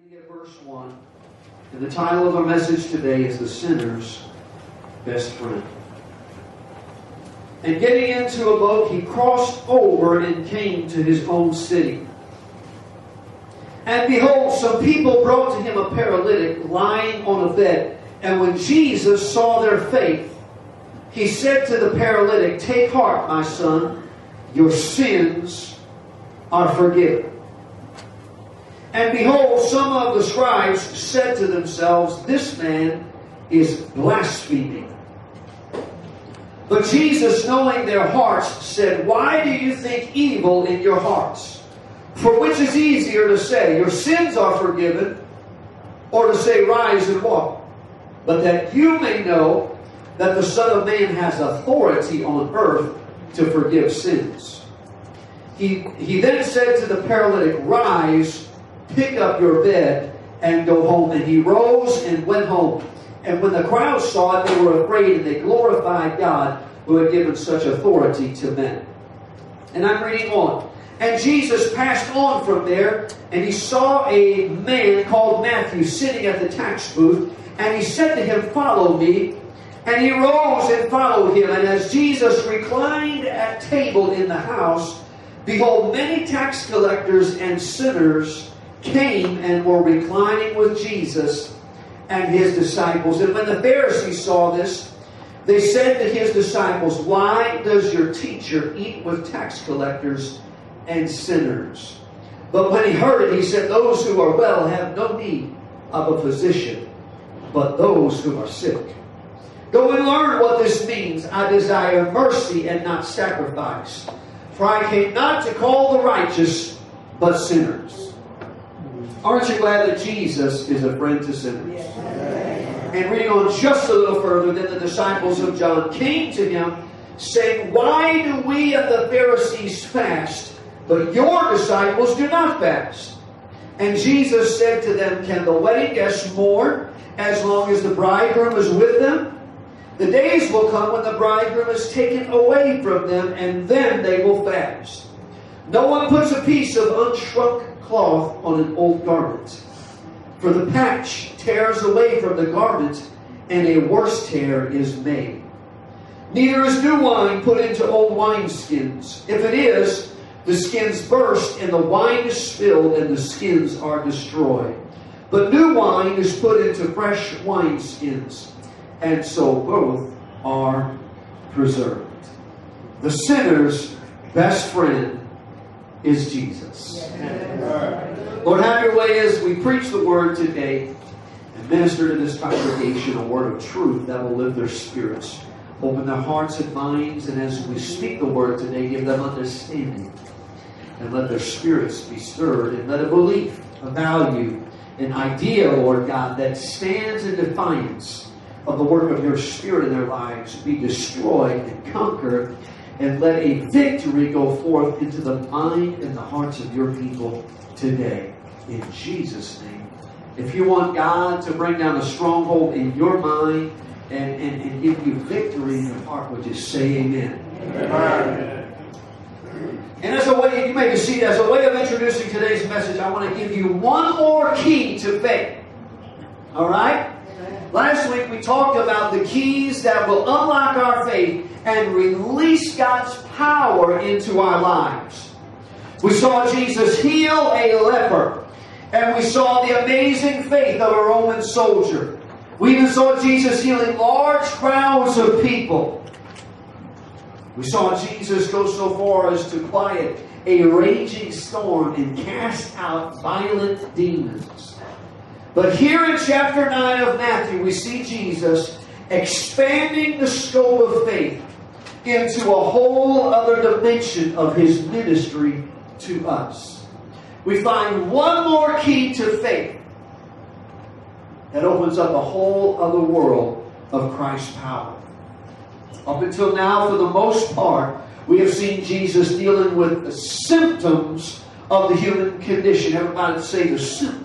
Beginning at verse 1. And the title of our message today is The Sinner's Best Friend. And getting into a boat, he crossed over and came to his own city. And behold, some people brought to him a paralytic lying on a bed. And when Jesus saw their faith, he said to the paralytic, "Take heart, my son, your sins are forgiven." And behold, some of the scribes said to themselves, "This man is blaspheming." But Jesus, knowing their hearts, said, "Why do you think evil in your hearts? For which is easier to say, 'Your sins are forgiven,' or to say, 'Rise and walk'? But that you may know that the Son of Man has authority on earth to forgive sins." He then said to the paralytic, "Rise, pick up your bed, and go home." And he rose and went home. And when the crowd saw it, they were afraid, and they glorified God who had given such authority to men. And I'm reading on. And Jesus passed on from there, and he saw a man called Matthew sitting at the tax booth. And he said to him, "Follow me." And he rose and followed him. And as Jesus reclined at table in the house, behold, many tax collectors and sinners came and were reclining with Jesus and his disciples. And when the Pharisees saw this, they said to his disciples, "Why does your teacher eat with tax collectors and sinners?" But when he heard it, he said, "Those who are well have no need of a physician, but those who are sick. Go and learn what this means. I desire mercy and not sacrifice. For I came not to call the righteous, but sinners." Aren't you glad that Jesus is a friend to sinners? Yes. And reading on just a little further, then the disciples of John came to him, saying, "Why do we and the Pharisees fast, but your disciples do not fast?" And Jesus said to them, "Can the wedding guests mourn as long as the bridegroom is with them? The days will come when the bridegroom is taken away from them, and then they will fast. No one puts a piece of unshrunk cloth on an old garment, for the patch tears away from the garment, and a worse tear is made. Neither is new wine put into old wineskins. If it is, the skins burst, and the wine is spilled, and the skins are destroyed. But new wine is put into fresh wineskins, and so both are preserved." The sinner's best friend is Jesus. Lord, have your way as we preach the word today and minister to this congregation a word of truth that will lift their spirits. Open their hearts and minds, and as we speak the word today, give them understanding. And let their spirits be stirred, and let a belief, a value, an idea, Lord God, that stands in defiance of the work of your Spirit in their lives be destroyed and conquered. And let a victory go forth into the mind and the hearts of your people today. In Jesus' name. If you want God to bring down a stronghold in your mind and give you victory in your heart, would you say amen? Amen. And as a way, you may be seated, as a way of introducing today's message, I want to give you one more key to faith. All right? Last week we talked about the keys that will unlock our faith and release God's power into our lives. We saw Jesus heal a leper. And we saw the amazing faith of a Roman soldier. We even saw Jesus healing large crowds of people. We saw Jesus go so far as to quiet a raging storm and cast out violent demons. But here in chapter 9 of Matthew, we see Jesus expanding the scope of faith into a whole other dimension of his ministry to us. We find one more key to faith that opens up a whole other world of Christ's power. Up until now, for the most part, we have seen Jesus dealing with the symptoms of the human condition. Everybody say the symptoms.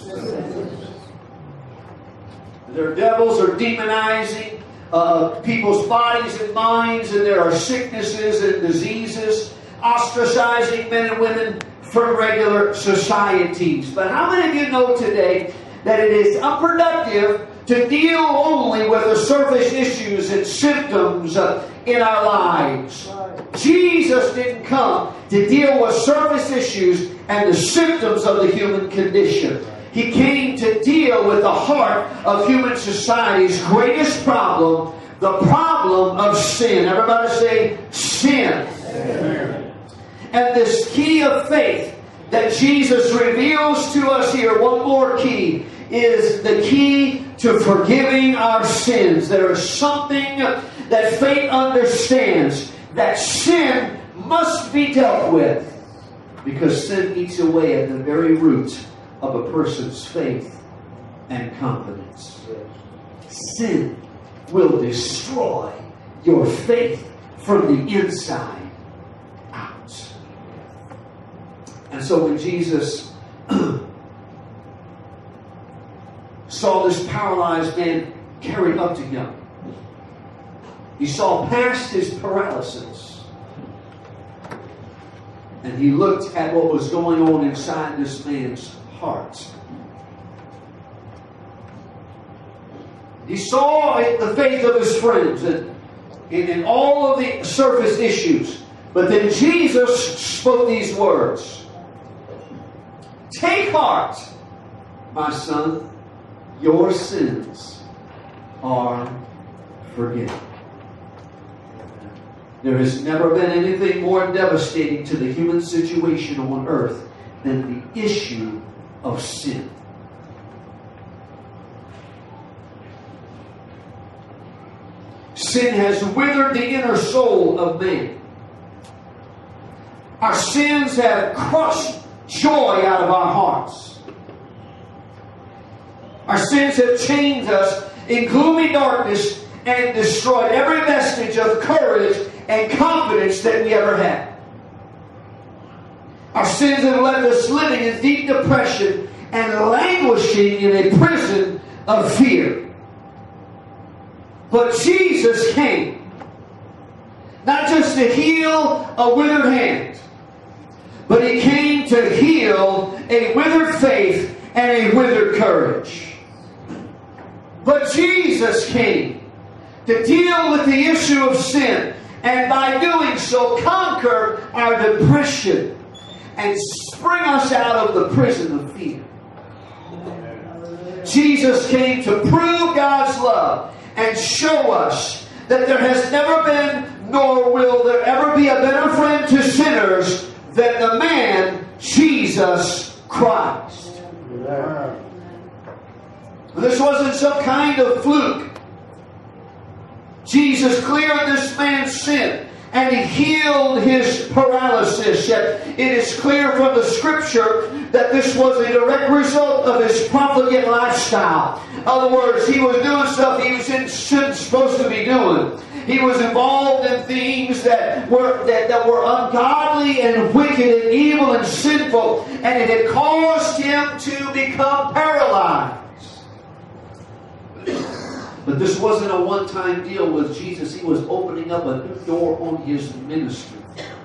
Their devils are demonizing people's bodies and minds, and there are sicknesses and diseases, ostracizing men and women from regular societies. But how many of you know today that it is unproductive to deal only with the surface issues and symptoms in our lives? Jesus didn't come to deal with surface issues and the symptoms of the human condition. He came to deal with the heart of human society's greatest problem, the problem of sin. Everybody say sin. Amen. And this key of faith that Jesus reveals to us here, one more key, is the key to forgiving our sins. There is something that faith understands, that sin must be dealt with, because sin eats away at the very root of a person's faith and confidence. Sin will destroy your faith from the inside out. And so when Jesus saw this paralyzed man carried up to him, he saw past his paralysis, and he looked at what was going on inside this man's heart. He saw the faith of his friends and all of the surface issues. But then Jesus spoke these words. Take heart, my son, your sins are forgiven. There has never been anything more devastating to the human situation on earth than the issue of sin. Sin has withered the inner soul of man. Our sins have crushed joy out of our hearts. Our sins have chained us in gloomy darkness and destroyed every vestige of courage and confidence that we ever had. Our sins have left us living in deep depression and languishing in a prison of fear. But Jesus came, not just to heal a withered hand, but He came to heal a withered faith and a withered courage. But Jesus came to deal with the issue of sin, and by doing so conquer our depression and spring us out of the prison of fear. Jesus came to prove God's love and show us that there has never been, nor will there ever be, a better friend to sinners than the man Jesus Christ. Amen. This wasn't some kind of fluke. Jesus cleared this man's sin and He healed his paralysis. Yet it is clear from the Scripture that this was a direct result of his profligate lifestyle. In other words, he was doing stuff he wasn't supposed to be doing. He was involved in things that were ungodly and wicked and evil and sinful, and it had caused him to become paralyzed. But this wasn't a one-time deal with Jesus. He was opening up a new door on His ministry.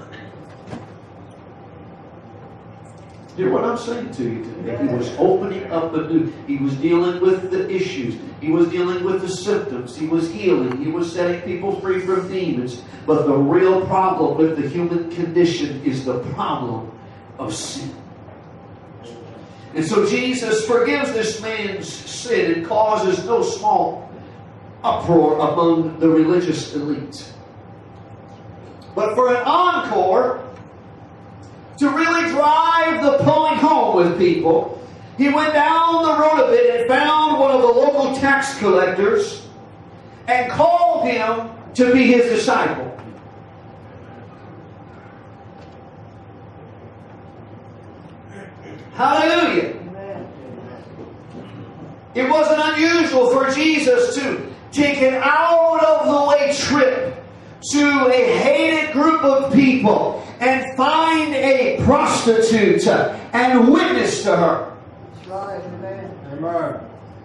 Hear what I'm saying to you today? He was opening up a new... He was dealing with the issues. He was dealing with the symptoms. He was healing. He was setting people free from demons. But the real problem with the human condition is the problem of sin. And so Jesus forgives this man's sin and causes no small uproar among the religious elite. But for an encore, to really drive the point home with people, he went down the road a bit and found one of the local tax collectors and called him to be his disciple. Hallelujah. It wasn't unusual for Jesus to take an out-of-the-way trip to a hated group of people and find a prostitute and witness to her. That's right, amen. Amen.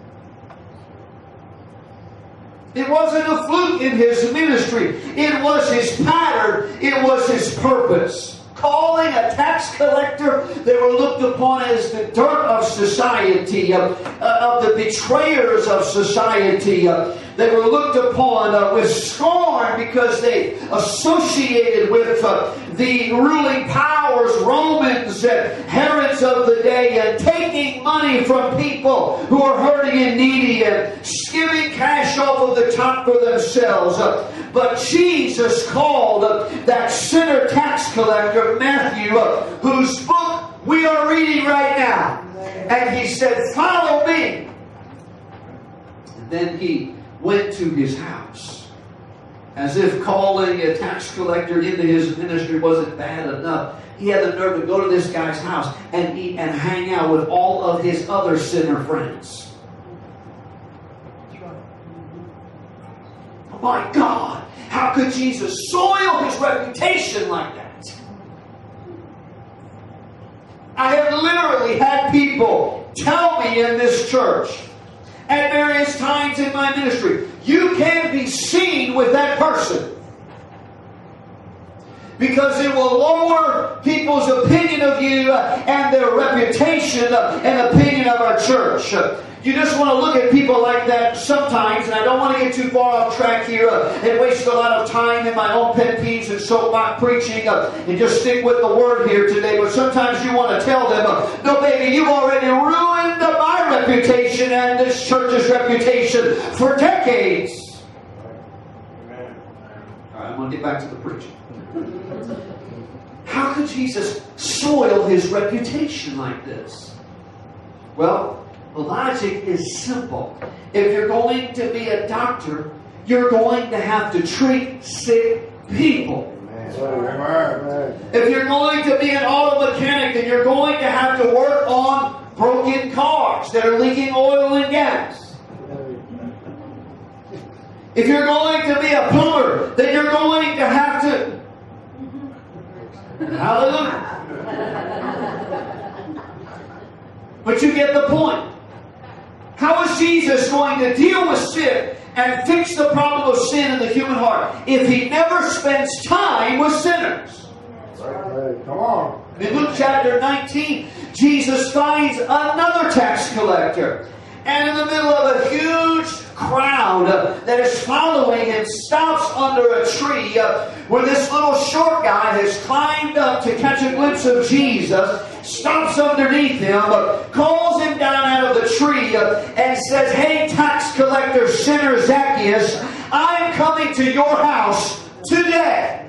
It wasn't a fluke in His ministry. It was His pattern. It was His purpose. calling, a tax collector. They were looked upon as the dirt of society, of the betrayers of society. They were looked upon with scorn because they associated with the ruling powers, Romans and Herods of the day, and taking money from people who are hurting and needy and skimming cash off of the top for themselves. But Jesus called that sinner tax collector, Matthew, whose book we are reading right now. And he said, "Follow me." And then he went to his house. As if calling a tax collector into his ministry wasn't bad enough, he had the nerve to go to this guy's house and eat and hang out with all of his other sinner friends. Oh my God! How could Jesus soil his reputation like that? I have literally had people tell me in this church at various times in my ministry, you can't be seen with that person because it will lower people's opinion of you and their reputation and opinion of our church. You just want to look at people like that sometimes, and I don't want to get too far off track here and waste a lot of time in my own pet peeves and soapbox preaching and just stick with the word here today. But sometimes you want to tell them, no baby, you've already ruined my reputation and this church's reputation for decades. Amen. All right, I'm going to get back to the preaching. How could Jesus soil his reputation like this? Well, the logic is simple. If you're going to be a doctor, you're going to have to treat sick people. Amen. If you're going to be an auto mechanic, then you're going to have to work on broken cars that are leaking oil and gas. If you're going to be a plumber, then you're going to have to... Hallelujah. But you get the point. How is Jesus going to deal with sin and fix the problem of sin in the human heart if he never spends time with sinners? Come on. In Luke chapter 19, Jesus finds another tax collector. And in the middle of a huge crowd that is following him, stops under a tree where this little short guy has climbed up to catch a glimpse of Jesus, stops underneath him, calls him down out of the tree, and says, "Hey, tax collector, sinner Zacchaeus, I'm coming to your house today."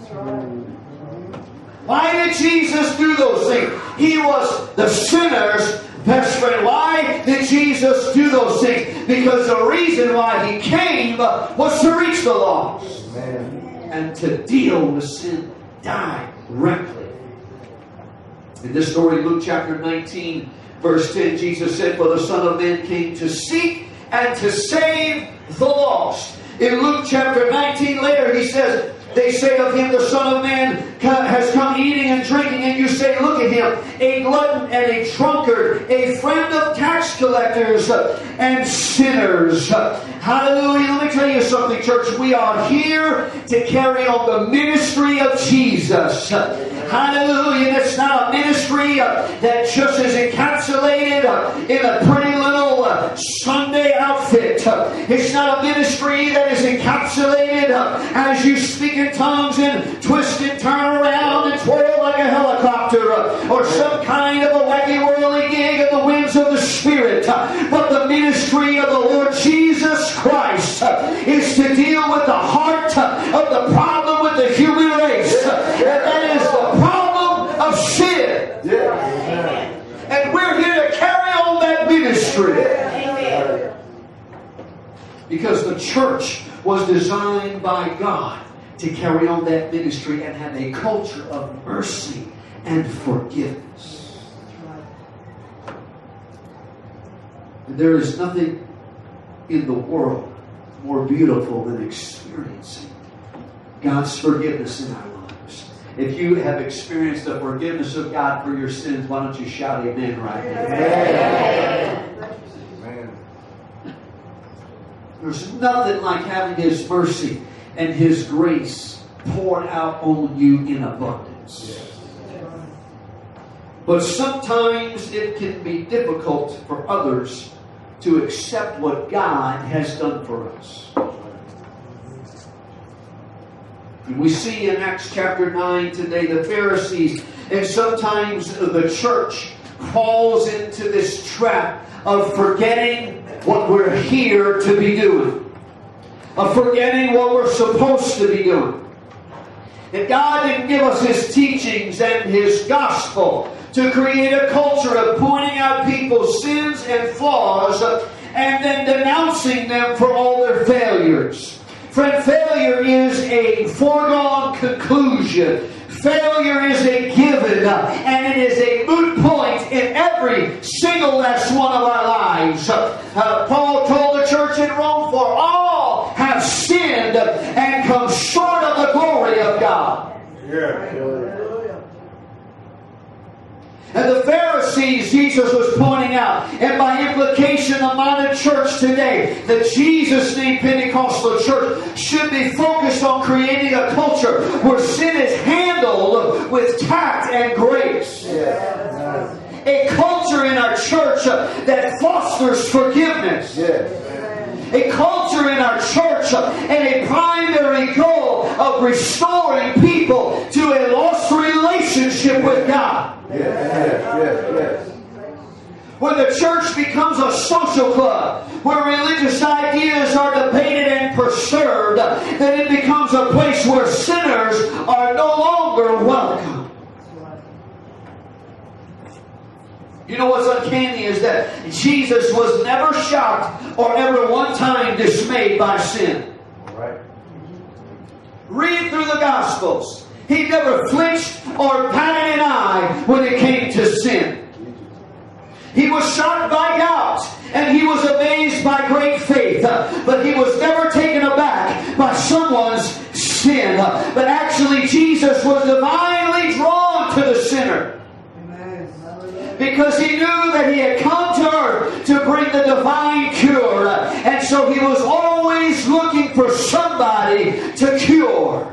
Why did Jesus do those things? He was the sinner's best friend. Why did Jesus do those things? Because the reason why he came was to reach the lost. Amen. And to deal with sin directly. In this story, Luke chapter 19, verse 10, Jesus said, "For the Son of Man came to seek and to save the lost." In Luke chapter 19 later, he says, they say of him, the Son of Man has come eating and drinking, and you say, look at him, a glutton and a drunkard, a friend of tax collectors and sinners. Hallelujah. Let me tell you something, church. We are here to carry on the ministry of Jesus. Hallelujah. It's not a ministry that just is encapsulated in a pretty little Sunday outfit. It's not a ministry that is encapsulated as you speak in tongues and twist and turn around and twirl like a helicopter or some kind of a wacky whirly gig of the winds of the Spirit. But the ministry of the Lord Jesus Christ is to deal with the heart of the problem with the human race. And that is the problem of sin. And we're here to carry on that ministry. Because the church was designed by God to carry on that ministry and have a culture of mercy and forgiveness. And there is nothing in the world more beautiful than experiencing God's forgiveness in our lives. If you have experienced the forgiveness of God for your sins, why don't you shout amen right now? Amen. There's nothing like having His mercy and His grace poured out on you in abundance. But sometimes it can be difficult for others to accept what God has done for us. And we see in Acts chapter 9 today the Pharisees, and sometimes the church falls into this trap of forgetting what we're here to be doing, of forgetting what we're supposed to be doing. And God didn't give us His teachings and His gospel to create a culture of pointing out people's sins and flaws and then denouncing them for all their failures. Friend, failure is a foregone conclusion. Failure is a given, and it is a moot point in every single last one of our lives. Paul told the church in Rome, for all have sinned and come short of the glory of God. And the Pharisees, Jesus was pointing out, and by implication the modern church today, the Jesus-named Pentecostal church should be focused on creating a culture where sin is handled with tact and grace. A culture in our church that fosters forgiveness. A culture in our church and a primary goal of restoring people to a lost relationship with God. When the church becomes a social club where religious ideas are debated and preserved, then it becomes a place where sinners are no longer welcome. You know what's uncanny is that Jesus was never shocked or ever one time dismayed by sin. Read through the Gospels. He never flinched or batted an eye when it came to sin. He was shocked by doubt, and he was amazed by great faith. But he was never taken aback by someone's sin. But actually, Jesus was divinely drawn to the sinner. Because he knew that he had come to earth to bring the divine cure. And so he was always looking for somebody to cure.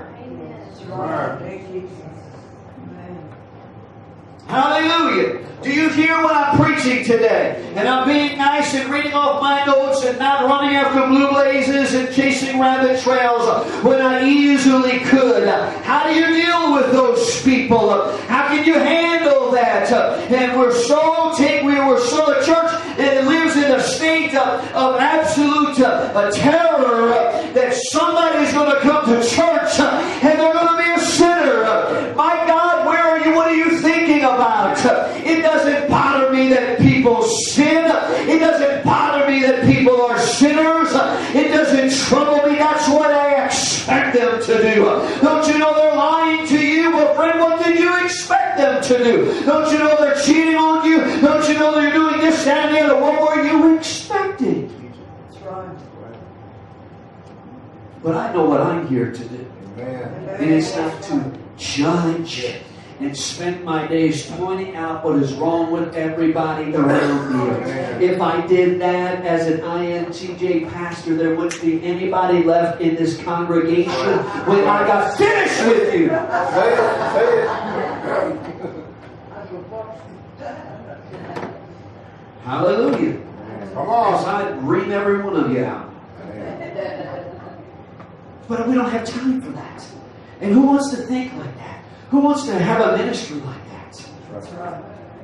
Hallelujah. Do you hear what I'm preaching today? And I'm being nice and reading off my notes and not running after blue blazes and chasing rabbit trails when I easily could. How do you deal with those people? How can you handle that? And we're so a church that lives in a state of absolute terror that somebody's going to come to church and they're going to be a sinner. My God, where are you? What are you thinking about? It doesn't bother me that people sin. It doesn't bother me that people are sinners. It doesn't trouble me. That's what I expect them to do. Don't you know they're lying to you? Well, friend, what did you expect them to do? Don't you know they're cheating on you? Don't you know they're doing this, that, and the other? What were you expecting? That's right. But I know what I'm here to do. And it's not to judge and spend my days pointing out what is wrong with everybody around me. If I did that as an INTJ pastor, there wouldn't be anybody left in this congregation when I got finished with you. Hallelujah. Come on. Because I'd ream every one of you out. But we don't have time for that. And who wants to think like that? Who wants to have a ministry like that? That's right.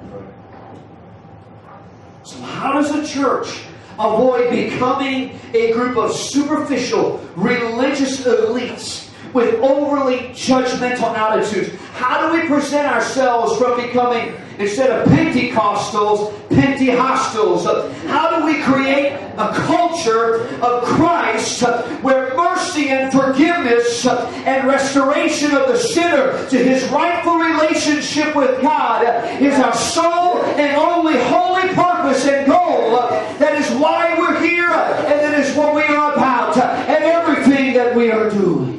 So how does a church avoid becoming a group of superficial religious elites with overly judgmental attitudes? How do we present ourselves from becoming, instead of Pentecostals, Pentehostals? How do we create a culture of Christ where mercy and forgiveness and restoration of the sinner to his rightful relationship with God is our sole and only holy purpose and goal? That is why we're here, and that is what we are about, and everything that we are doing.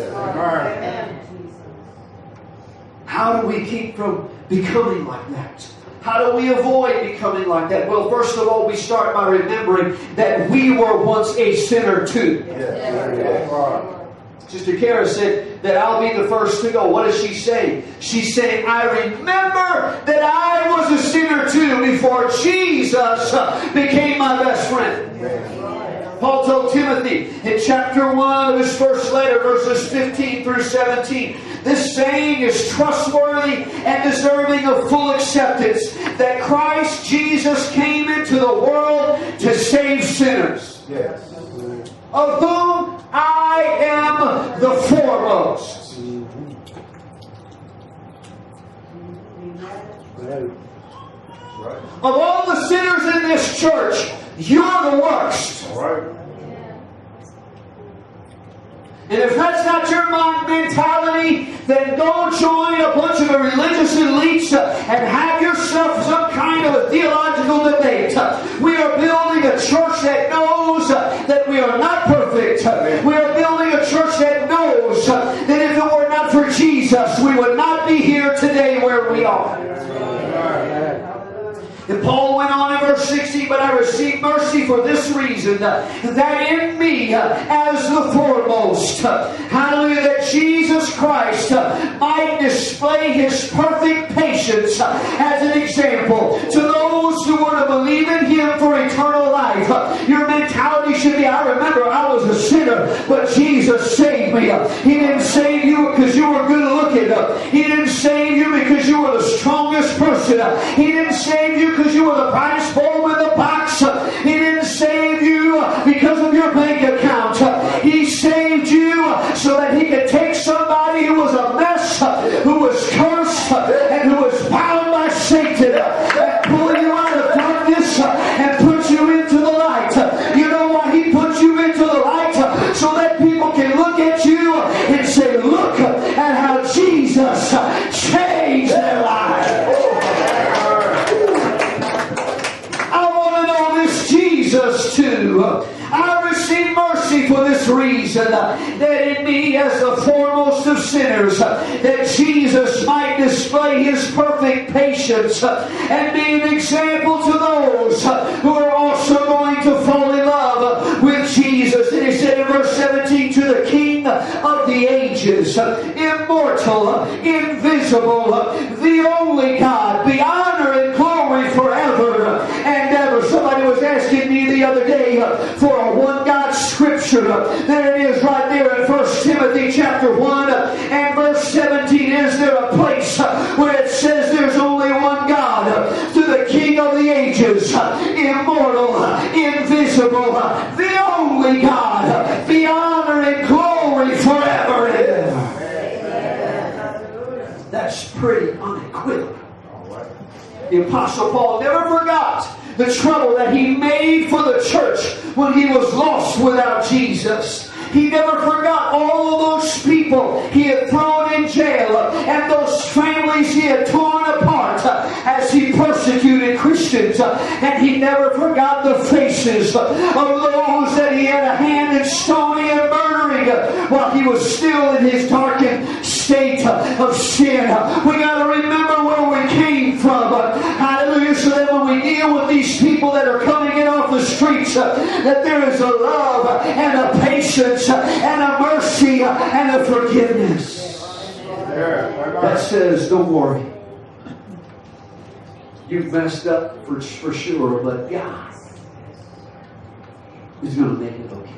How do we keep from becoming like that? How do we avoid becoming like that? Well, first of all, we start by remembering that we were once a sinner too. Sister Kara said, that I'll be the first to go. What is she saying? She's saying, I remember that I was a sinner too before Jesus became my best friend. Paul told Timothy in chapter 1 of his first letter, verses 15 through 17, this saying is trustworthy and deserving of full acceptance, that Christ Jesus came into the world to save sinners. Yes. Of whom I am the foremost. Of all the sinners in this church, you're the worst. All right. And if that's not your mentality, then go join a bunch of religious elites and have yourself some kind of a theological debate. We are building a church that knows that we are not perfect. We are building a church that knows that if it were not for Jesus, we would not be here today where we are. And Paul went on in verse 60, but I received mercy for this reason, that in me as the foremost, hallelujah, that Jesus Christ might display His perfect patience as an example to those who were to believe in Him for eternal life. Your mentality should be, I remember I was a sinner, but Jesus saved me. He didn't save you because you were good looking. He didn't save you because you were the strongest person. He didn't save you because you were the brightest bulb in the box. He didn't save you because of your bank account. He saved you so that He could take somebody who was a mess, who was cursed, and who was bound by Satan, and pull you out of darkness and put you into the light. You know why He put you into the light? So that people can look at you and say, look at how Jesus changed their lives. Jesus too. I received mercy for this reason, that in me as the foremost of sinners, that Jesus might display His perfect patience and be an example to those who are also going to fall in love with Jesus. And He said in verse 17, to the King of the ages, immortal, invisible, the only God, be honor and glory forever and ever. Somebody was asking me the other day for a one God scripture. There it is right there in 1 Timothy chapter 1 and verse 17. Is there a place where it says there's only one God? To the King of the ages, immortal, invisible, the only God, be honor and glory forever and ever. That's pretty unequivocal. The Apostle Paul never forgot the trouble that he made for the church when he was lost without Jesus. He never forgot all of those people he had thrown in jail and those families he had torn apart as he persecuted Christians. And he never forgot the faces of those that he had a hand in stoning and murdering while he was still in his darkened state of sin. We got to remember where we came from. Hallelujah. So that when we deal with these people that are coming in off the streets, that there is a love and a patience and a mercy and a forgiveness that says, don't worry, you've messed up for sure, but God is going to make it okay.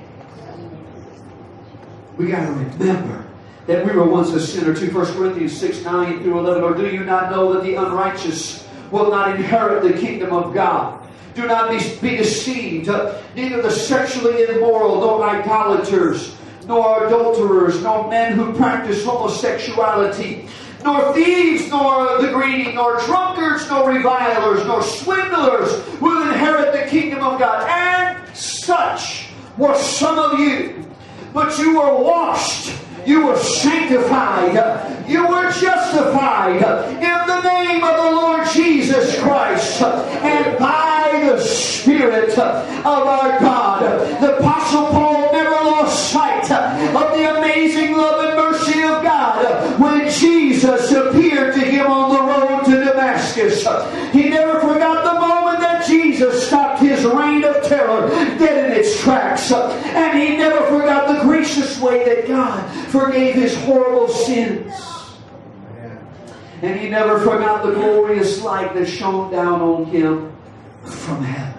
We got to remember that we were once a sinner too. 1 Corinthians 6, 9 through 11. Or do you not know that the unrighteous will not inherit the kingdom of God? Do not be deceived. Neither the sexually immoral, nor idolaters, nor adulterers, nor men who practice homosexuality, nor thieves, nor the greedy, nor drunkards, nor revilers, nor swindlers will inherit the kingdom of God. And such were some of you. But you were washed, you were sanctified, you were justified in the name of the Lord Jesus Christ and by the Spirit of our God. The Apostle Paul never lost sight of the amazing love and mercy of God when Jesus appeared to him on the road to Damascus. He never forgot the moment that Jesus stopped his reign of terror dead in its tracks. And he never forgot the gracious way that God forgave his horrible sins. And he never forgot the glorious light that shone down on him from heaven.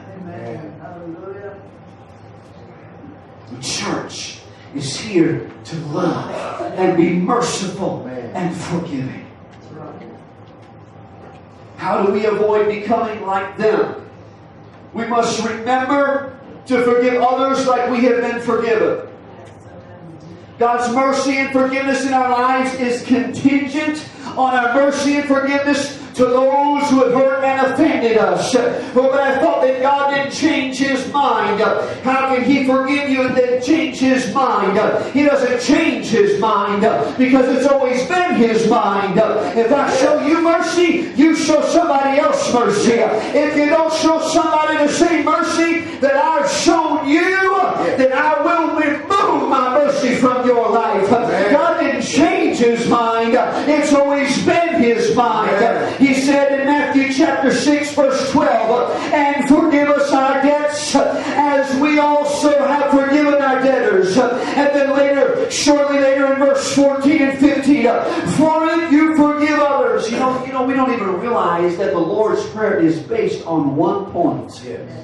The church is here to love and be merciful and forgiving. How do we avoid becoming like them? We must remember to forgive others like we have been forgiven. God's mercy and forgiveness in our lives is contingent on our mercy and forgiveness to those who have hurt and offended us. But I thought that God didn't change his mind. How can he forgive you and then change his mind? He doesn't change his mind because it's always been his mind. If I show you mercy, you show somebody else mercy. If you don't show somebody the same mercy that I've shown you, then I will remove my mercy from your life. God didn't change his mind. It's always been his mind. He said in Matthew chapter 6 verse 12, and forgive us our debts as we also have forgiven our debtors. And then later, shortly later in verse 14 and 15, for if you forgive others. You know, we don't even realize that the Lord's Prayer is based on one point.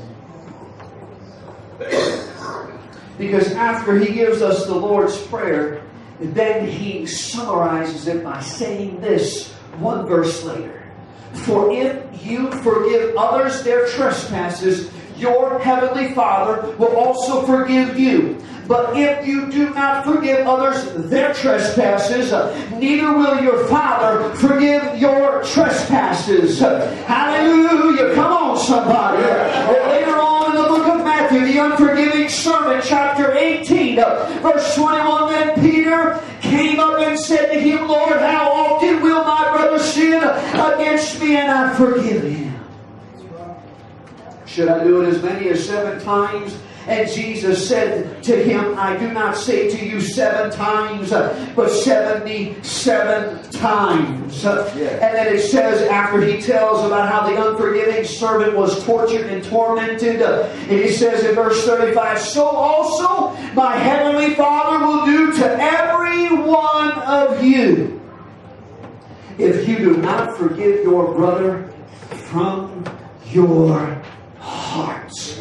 Because after he gives us the Lord's Prayer, then he summarizes it by saying this one verse later. For if you forgive others their trespasses, your heavenly Father will also forgive you. But if you do not forgive others their trespasses, neither will your Father forgive your trespasses. Hallelujah. Come on, somebody. Later on in the book of Matthew, the unforgiving servant, chapter 18, verse 21, then Peter came up and said to him, Lord, how often will my brother sin against me and I forgive him? Should I do it as many as 7 times? And Jesus said to him, I do not say to you 7 times, but 77 times. And then it says, after he tells about how the unforgiving servant was tortured and tormented, and he says in verse 35, so also my heavenly Father will do to every one of you if you do not forgive your brother from your hearts.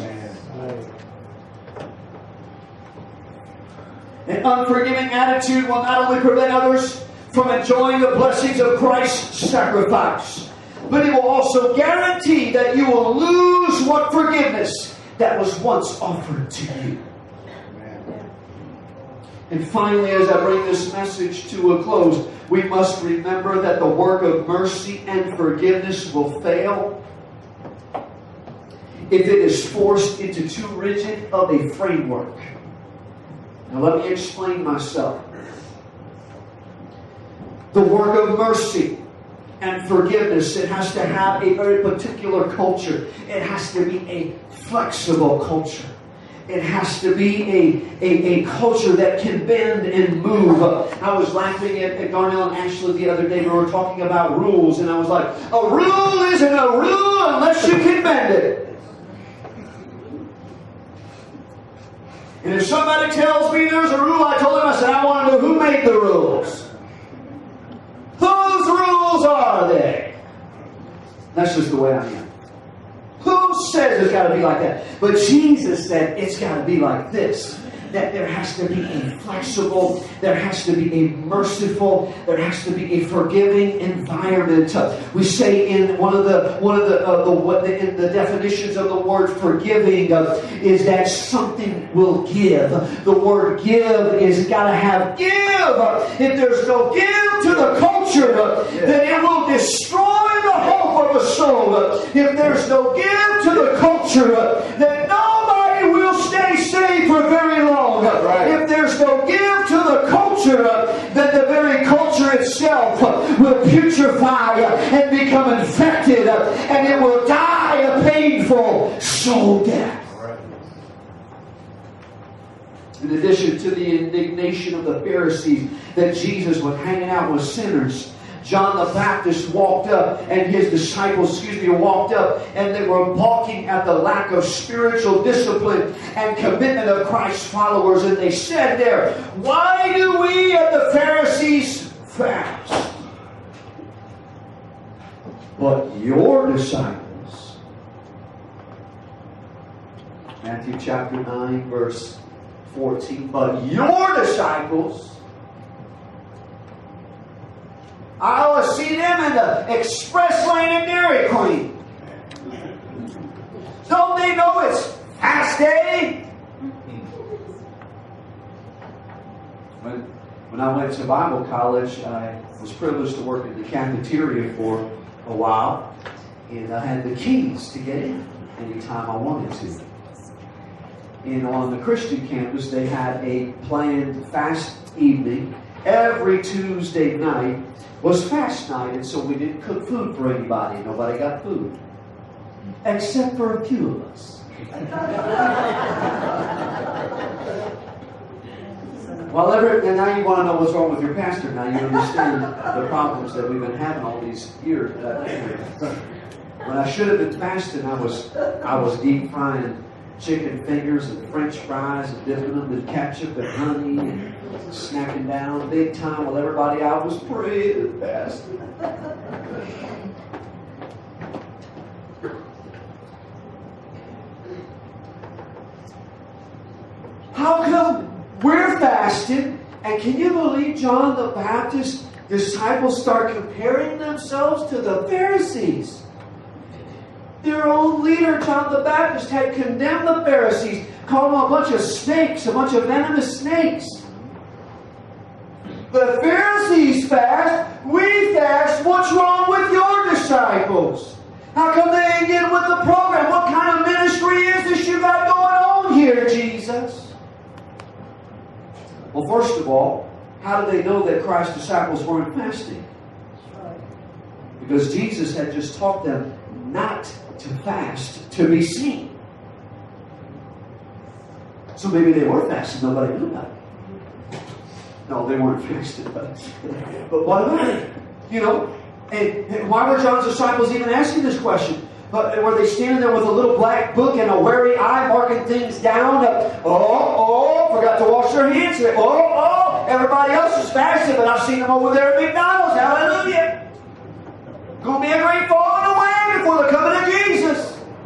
An unforgiving attitude will not only prevent others from enjoying the blessings of Christ's sacrifice, but it will also guarantee that you will lose what forgiveness that was once offered to you. And finally, as I bring this message to a close, we must remember that the work of mercy and forgiveness will fail if it is forced into too rigid of a framework. Now let me explain myself. The work of mercy and forgiveness, it has to have a very particular culture. It has to be a flexible culture. It has to be a culture that can bend and move. I was laughing at Darnell and Ashley the other day. We were talking about rules, and I was like, a rule isn't a rule unless you can bend it. And if somebody tells me there's a rule, I told him, I said, I want to know who made the rules. Whose rules are they? That's just the way I am. Who says it's got to be like that? But Jesus said it's got to be like this. That there has to be a flexible, there has to be a merciful, there has to be a forgiving environment. We say in one of the definitions of the word forgiving is that something will give. The word give is got to have give. If there's no give to the culture, then it will destroy the hope of a soul. If there's no give to the culture, then nobody will stay saved for very long. If there's no give to the culture, then the very culture itself will putrefy and become infected, and it will die a painful soul death. In addition to the indignation of the Pharisees that Jesus was hanging out with sinners, John the Baptist walked up, and his disciples, walked up, and they were balking at the lack of spiritual discipline and commitment of Christ's followers. And they said there, "Why do we and the Pharisees fast, but your disciples," Matthew chapter 9, verse 14, "but your disciples, I will see them in the express lane at Dairy Queen. Don't they know it's fast day?" When I went to Bible college, I was privileged to work in the cafeteria for a while, and I had the keys to get in anytime I wanted to. And on the Christian campus, they had a planned fast evening. Every Tuesday night was fast night, and so we didn't cook food for anybody. Nobody got food. Except for a few of us. And now you want to know what's wrong with your pastor. Now you understand the problems that we've been having all these years. When I should have been fasting, I was deep frying chicken fingers and French fries and dipping them in ketchup and honey and snacking down big time while everybody out was praying and fasting. How come we're fasting, and can you believe John the Baptist's disciples start comparing themselves to the Pharisees? Their own leader, John the Baptist, had condemned the Pharisees, called them a bunch of snakes, a bunch of venomous snakes. The Pharisees fast, we fast. What's wrong with your disciples? How come they ain't getting with the program? What kind of ministry is this you got going on here, Jesus? Well, first of all, how do they know that Christ's disciples weren't fasting? Because Jesus had just taught them not to fast to be seen. So maybe they were fasting, nobody knew about it. No, they weren't fasting, but what about it? And why were John's disciples even asking this question? But were they standing there with a little black book and a wary eye marking things down? Forgot to wash their hands. Everybody else is fasting, but I've seen them over there at McDonald's. Hallelujah. Going to be a great falling away before the coming of Jesus.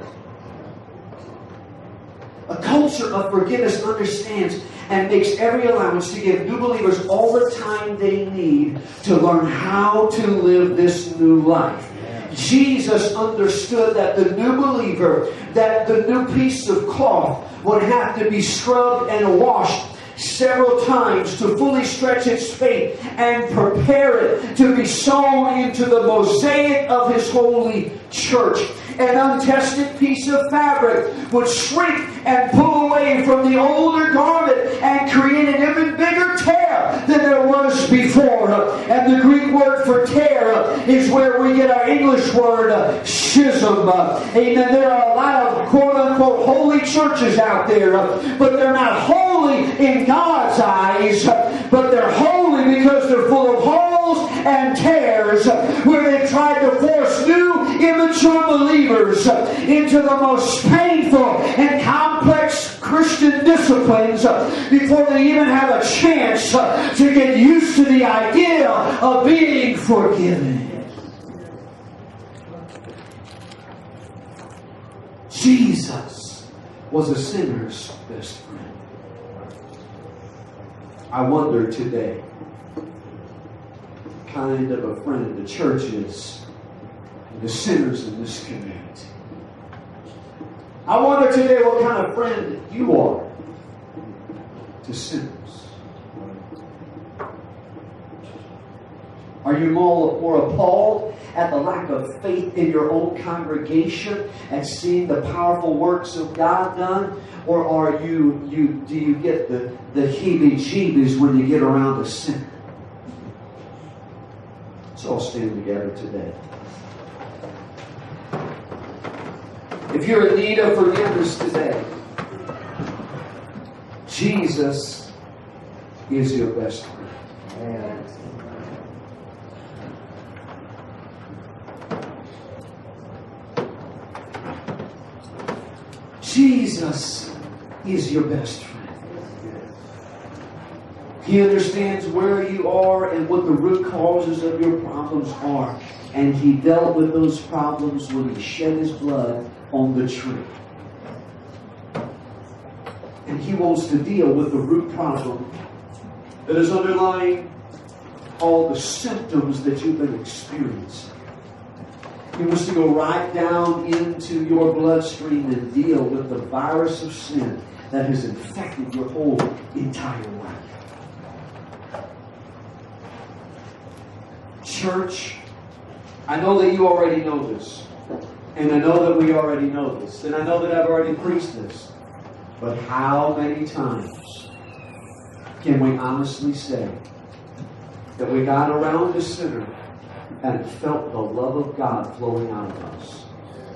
A culture of forgiveness understands and makes every allowance to give new believers all the time they need to learn how to live this new life. Jesus understood that the new believer, that the new piece of cloth would have to be scrubbed and washed several times to fully stretch its faith and prepare it to be sewn into the mosaic of His holy church. An untested piece of fabric would shrink and pull away from the older garment and create an even bigger tear than there was before. And the Greek word for tear is where we get our English word schism. Amen. There are a lot of quote-unquote holy churches out there, but they're not holy in God's eyes, but they're holy because they're full of holes and tears where they've tried to force new immature believers into the most painful and complex Christian disciplines before they even have a chance to get used to the idea of being forgiven. Jesus was a sinner's best friend. I wonder today what kind of a friend the church is and the sinners in this community. I wonder today what kind of friend you are to sinners. Are you more appalled at the lack of faith in your own congregation and seeing the powerful works of God done? Or are do you get the heebie-jeebies when you get around a sinner? Let's all stand together today. If you're in need of forgiveness today, Jesus is your best friend. Jesus is your best friend. He understands where you are and what the root causes of your problems are. And He dealt with those problems when He shed His blood on the tree. And He wants to deal with the root problem that is underlying all the symptoms that you've been experiencing. He wants to go right down into your bloodstream and deal with the virus of sin that has infected your whole entire life. Church, I know that you already know this. And I know that we already know this. And I know that I've already preached this. But how many times can we honestly say that we got around the sinner and felt the love of God flowing out of us?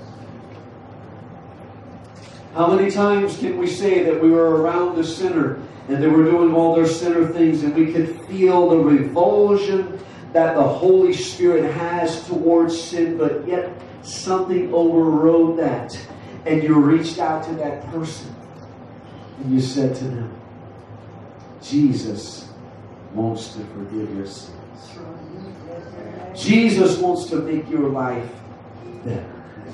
How many times can we say that we were around the sinner and they were doing all their sinner things and we could feel the revulsion that the Holy Spirit has towards sin, but yet something overrode that, and you reached out to that person and you said to them, Jesus wants to forgive your sins. Jesus wants to make your life better.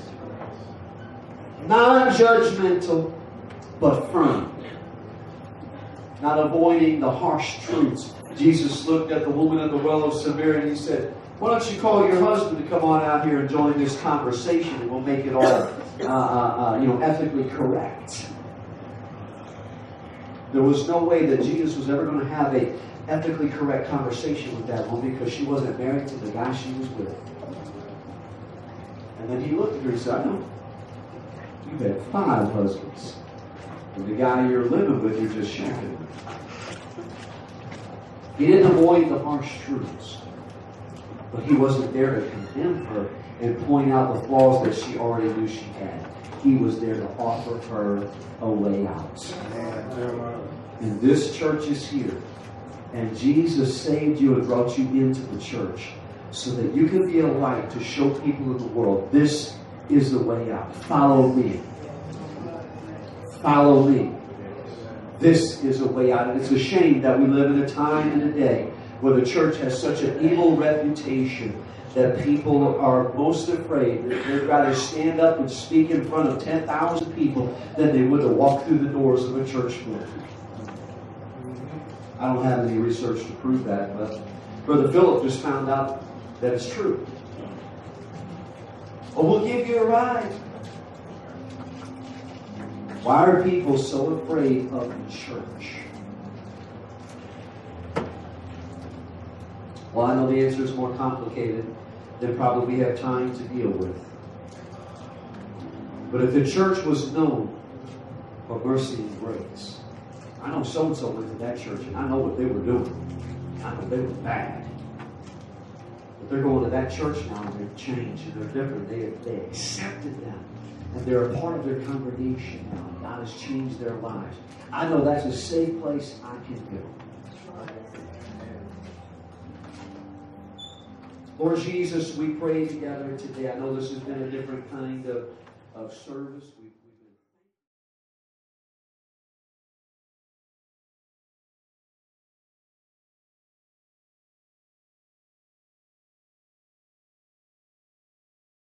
Non-judgmental, but firm. Not avoiding the harsh truths. Jesus looked at the woman at the well of Samaria and He said, why don't you call your husband to come on out here and join this conversation, and we'll make it all ethically correct. There was no way that Jesus was ever going to have a ethically correct conversation with that woman, because she wasn't married to the guy she was with. And then He looked at her and said, I know. You've had 5 husbands. And the guy you're living with, you're just shacking with. He didn't avoid the harsh truths. But He wasn't there to condemn her and point out the flaws that she already knew she had. He was there to offer her a way out. And this church is here. And Jesus saved you and brought you into the church so that you can be a light to show people in the world, this is the way out. Follow me. Follow me. This is a way out. And it's a shame that we live in a time and a day where the church has such an evil reputation that people are most afraid that they'd rather stand up and speak in front of 10,000 people than they would to walk through the doors of a church building. I don't have any research to prove that, but Brother Philip just found out that it's true. Oh, we'll give you a ride. Why are people so afraid of the church? Well, I know the answer is more complicated than probably we have time to deal with. But if the church was known for mercy and grace, I know so-and-so went to that church and I know what they were doing. I know they were bad. But they're going to that church now and they've changed and they're different. They accepted them. And they're a part of their congregation now. And God has changed their lives. I know that's a safe place I can go. Lord Jesus, we pray together today. I know this has been a different kind of service.